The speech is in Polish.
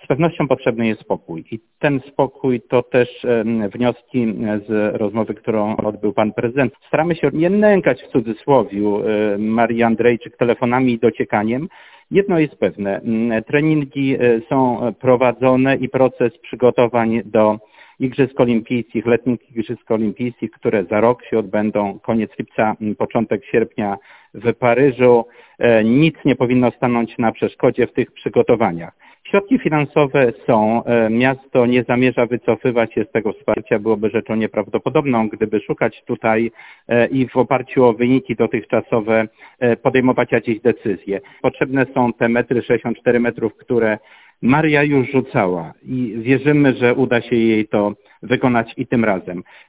pewnością potrzebny jest spokój i ten spokój to też wnioski z rozmowy, którą odbył pan prezydent. Staramy się nie nękać w cudzysłowiu Marii Andrejczyk telefonami i dociekaniem. Jedno jest pewne, treningi są prowadzone i proces przygotowań do Igrzysk Olimpijskich, letnich Igrzysk Olimpijskich, które za rok się odbędą, koniec lipca, początek sierpnia w Paryżu. Nic nie powinno stanąć na przeszkodzie w tych przygotowaniach. Środki finansowe są, miasto nie zamierza wycofywać się z tego wsparcia, byłoby rzeczą nieprawdopodobną, gdyby szukać tutaj i w oparciu o wyniki dotychczasowe podejmować jakieś decyzje. Potrzebne są te 64 metrów, które Maria już rzucała i wierzymy, że uda się jej to wykonać i tym razem.